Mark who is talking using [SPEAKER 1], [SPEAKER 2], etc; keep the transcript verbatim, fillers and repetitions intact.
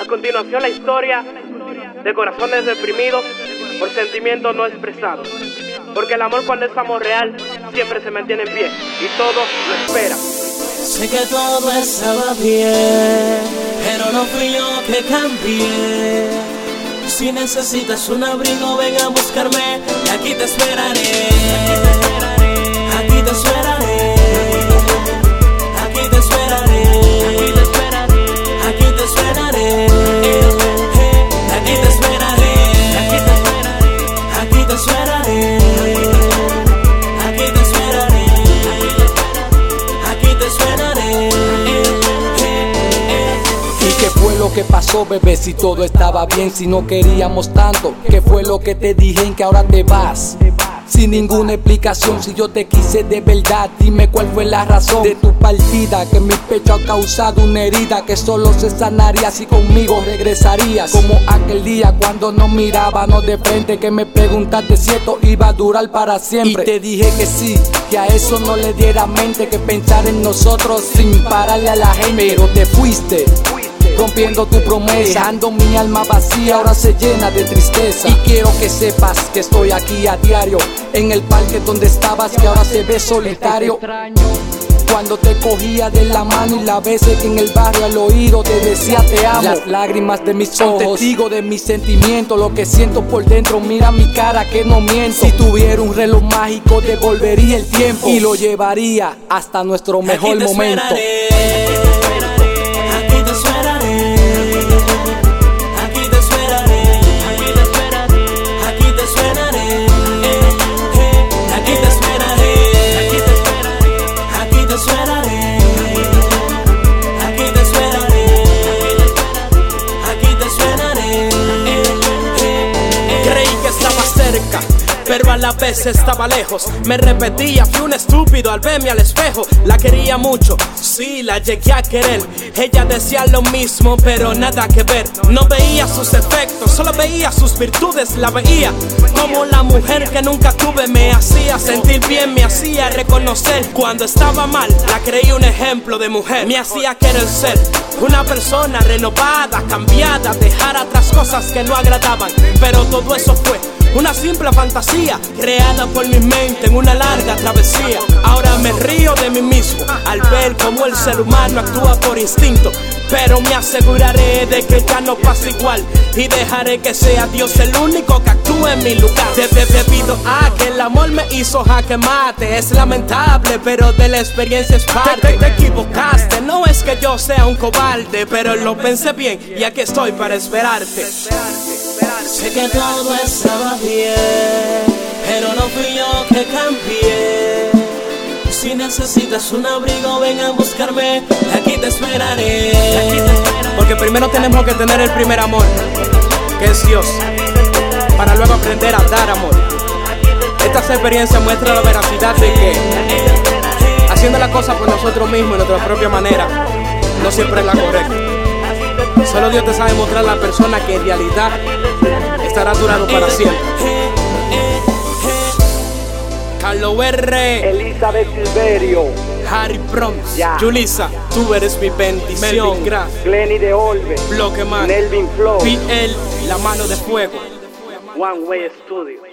[SPEAKER 1] A continuación, la historia de corazones deprimidos por sentimientos no expresados. Porque el amor, cuando es amor real, siempre se mantiene en pie y todo lo espera.
[SPEAKER 2] Sé que todo estaba bien, pero no fui yo que cambié. Si necesitas un abrigo, ven a buscarme y aquí te esperaré. Aquí te esperaré. Aquí te esperaré. Aquí te esperaré. Aquí te esperaré. Aquí te esperaré. Aquí te esperaré. Aquí te esperaré.
[SPEAKER 3] ¿Y qué fue lo que pasó, bebé? Si todo estaba bien, si no queríamos tanto. ¿Qué fue lo que te dije en que ahora te vas? Sin ninguna explicación, si yo te quise de verdad, dime cuál fue la razón de tu partida. Que mi pecho ha causado una herida que solo se sanaría si conmigo regresarías. Como aquel día cuando nos mirábamos de frente, que me preguntaste si esto iba a durar para siempre. Y te dije que sí, que a eso no le diera mente, que pensar en nosotros sin pararle a la gente. Pero te fuiste, rompiendo tu promesa, dejando mi alma vacía, ahora se llena de tristeza. Y quiero que sepas que estoy aquí a diario, en el parque donde estabas, que ahora se ve solitario. Cuando te cogía de la mano y las veces que en el barrio al oído te decía te amo. Las lágrimas de mis ojos, testigo de mis sentimientos, lo que siento por dentro, mira mi cara que no miento. Si tuviera un reloj mágico devolvería el tiempo y lo llevaría hasta nuestro mejor momento.
[SPEAKER 2] Pero a la vez estaba lejos, me repetía, fui un estúpido al verme al espejo. La quería mucho, sí, la llegué a querer. Ella decía lo mismo, pero nada que ver. No veía sus efectos, solo veía sus virtudes. La veía como la mujer que nunca tuve. Me hacía sentir bien, me hacía reconocer cuando estaba mal. La creí un ejemplo de mujer, me hacía querer ser una persona renovada, cambiada, dejar atrás cosas que no agradaban. Pero todo eso fue una simple fantasía creada por mi mente en una larga travesía. Ahora me río de mí mismo al ver cómo el ser humano actúa por instinto, pero me aseguraré de que ya no pasa igual y dejaré que sea Dios el único que actúe en mi lugar. Desde debido a que el amor me hizo jaque mate, es lamentable, pero de la experiencia es parte. Te, te, te equivocaste, no es que yo sea un cobarde, pero lo pensé bien y aquí estoy para esperarte. Sé que todo estaba bien, pero no fui yo que cambié. Si necesitas un abrigo, ven a buscarme, aquí te esperaré.
[SPEAKER 1] Porque primero tenemos que tener el primer amor, que es Dios, para luego aprender a dar amor. Estas experiencias muestran la veracidad de que haciendo las cosas por nosotros mismos, de nuestra propia manera, no siempre es la correcta. Solo Dios te sabe mostrar la persona que en realidad estará durando para siempre.
[SPEAKER 2] Carlos R,
[SPEAKER 3] Elizabeth Silverio,
[SPEAKER 2] Harry Proms,
[SPEAKER 3] yeah.
[SPEAKER 2] Julissa, tú eres mi bendición.
[SPEAKER 3] Glenny de Olve,
[SPEAKER 2] Bloque Man,
[SPEAKER 3] Nelvin Flow,
[SPEAKER 2] P L, la mano de fuego.
[SPEAKER 1] One Way Studio.